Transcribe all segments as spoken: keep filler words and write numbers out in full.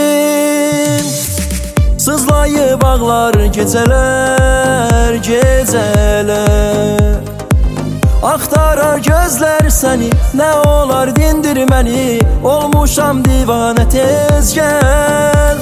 sevgim. Sızlayıb ağlar gecələr, gecələr. Axtarar gözlər səni, nə olar dindir məni. Olmuşam divanə, tez gəl.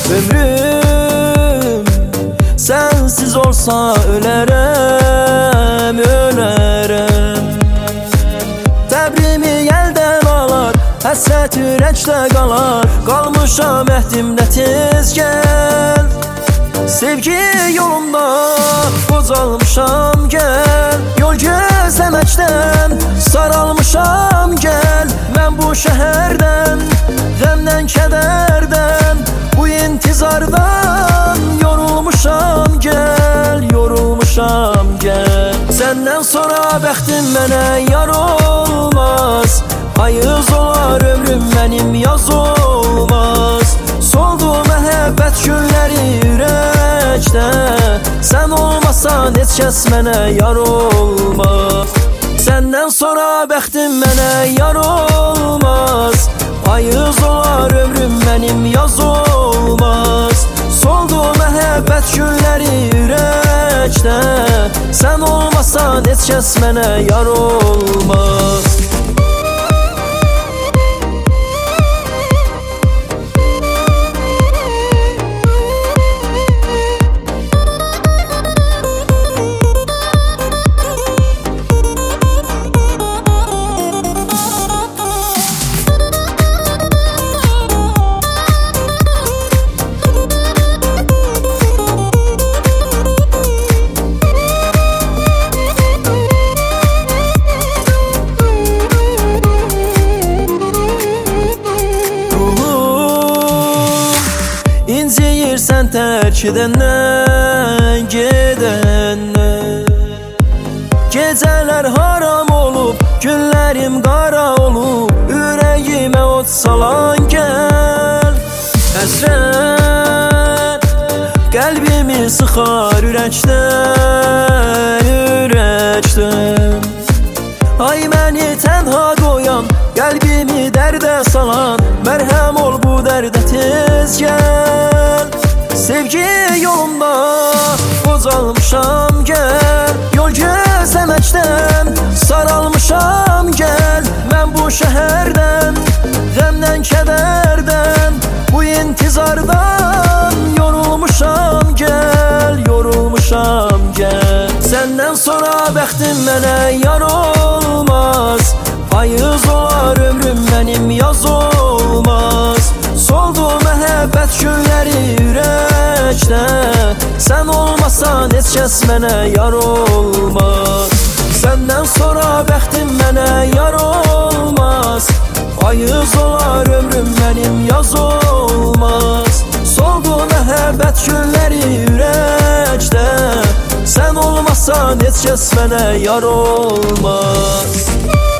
Ömrüm sensiz olsa ölərəm, ölərəm. Təbrimi yeldən alar, həsrət ürəkdə qalar. Qalmışam əhdimdə, tez gəl. Sevgi yolunda qocalmışam, gəl. Yol gözləməkdən saralmışam, gəl. Mən bu şəhərdən, qəmdən, kədərdən, bu intizardan yorulmuşam, gəl. Yorulmuşam, gəl. Səndən sonra bəxtim mənə yar olmaz. Ayız olar ömrüm mənim, yaz olmaz. Soldu məhəbbət gülləri ürəkdə. Sən olmasan heç kəs mənə yar olmaz. Səndən sonra bəxtim mənə yar olmaz. Ayız olar ömrüm mənim, yaz olmaz. Soldu məhəbbət gülləri ürəkdə. Sən olmasan heç kəs mənə yar olmaz. İnciyirsən tərk edəndən, gedəndən. Gecələr haram olub, günlərim qara olub. Ürəyimə od salan gəl. Həsrət qəlbimi sıxar ürəkdən, ürəkdən. Ay məni tənha qoyan, qəlbimi dərdə salan. Mərhəm ol bu dərdə, tez gəl. Sevgi yolunda qocalmışam, gəl. Yol gözləməkdən saralmışam, gəl. Mən bu şəhərdən, qəmdən, kədərdən, bu intizardan yorulmuşam, gəl. Yorulmuşam, gəl. Səndən sonra bəxtim mənə yar olmaz. Ayız olar ömrüm mənim, yaz olmaz. Soldu məhəbbət gülləri ürəkdə. Sən olmasan heç kəs mənə yar olmaz. Səndən sonra bəxtim mənə yar olmaz. Ayız olar ömrüm mənim, yaz olmaz. Soldu məhəbbət gülləri ürəkdə. Sən olmasan heç kəs mənə yar olmaz.